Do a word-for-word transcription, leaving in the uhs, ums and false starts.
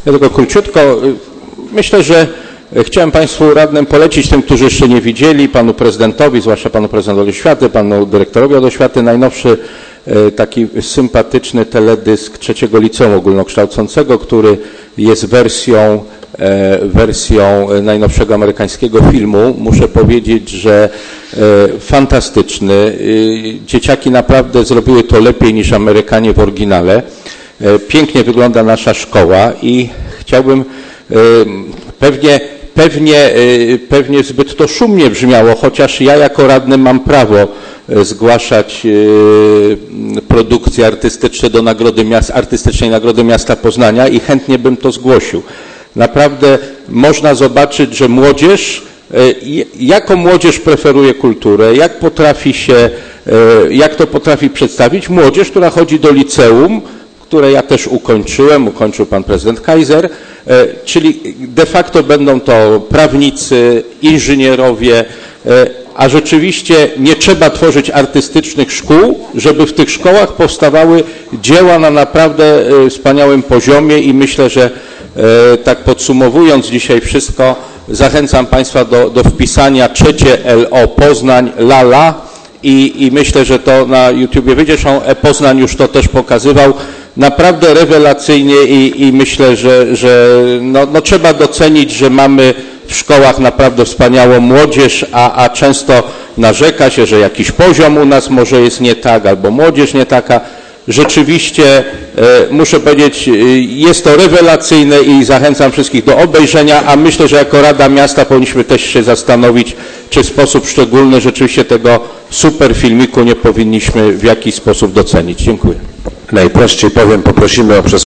Ja tylko króciutko. Myślę, że chciałem Państwu radnym polecić, tym, którzy jeszcze nie widzieli, panu prezydentowi, zwłaszcza panu prezydentowi oświaty, panu dyrektorowi od oświaty, najnowszy taki sympatyczny teledysk trzeciego liceum ogólnokształcącego, który jest wersją, wersją najnowszego amerykańskiego filmu. Muszę powiedzieć, że fantastyczny. Dzieciaki naprawdę zrobiły to lepiej niż Amerykanie w oryginale. Pięknie wygląda nasza szkoła i chciałbym pewnie, pewnie, pewnie zbyt to szumnie brzmiało, chociaż ja jako radny mam prawo zgłaszać produkcje artystyczne do Nagrody Miasta, Artystycznej Nagrody Miasta Poznania i chętnie bym to zgłosił. Naprawdę można zobaczyć, że młodzież, jaką młodzież preferuje kulturę, jak potrafi się, jak to potrafi przedstawić młodzież, która chodzi do liceum, które ja też ukończyłem, ukończył pan prezydent Kaiser, czyli de facto będą to prawnicy, inżynierowie, a rzeczywiście nie trzeba tworzyć artystycznych szkół, żeby w tych szkołach powstawały dzieła na naprawdę wspaniałym poziomie i myślę, że tak podsumowując dzisiaj wszystko, zachęcam Państwa do, do wpisania trzecie L O Poznań Lala i, i myślę, że to na YouTubie wyjdzie, zresztą e-Poznań już to też pokazywał, naprawdę rewelacyjnie i, i myślę, że, że no, no trzeba docenić, że mamy w szkołach naprawdę wspaniałą młodzież, a, a często narzeka się, że jakiś poziom u nas może jest nie tak, albo młodzież nie taka. Rzeczywiście e, muszę powiedzieć, jest to rewelacyjne i zachęcam wszystkich do obejrzenia, a myślę, że jako Rada Miasta powinniśmy też się zastanowić, czy w sposób szczególny rzeczywiście tego super filmiku nie powinniśmy w jakiś sposób docenić. Dziękuję. Najprościej powiem, poprosimy o przesłuchanie.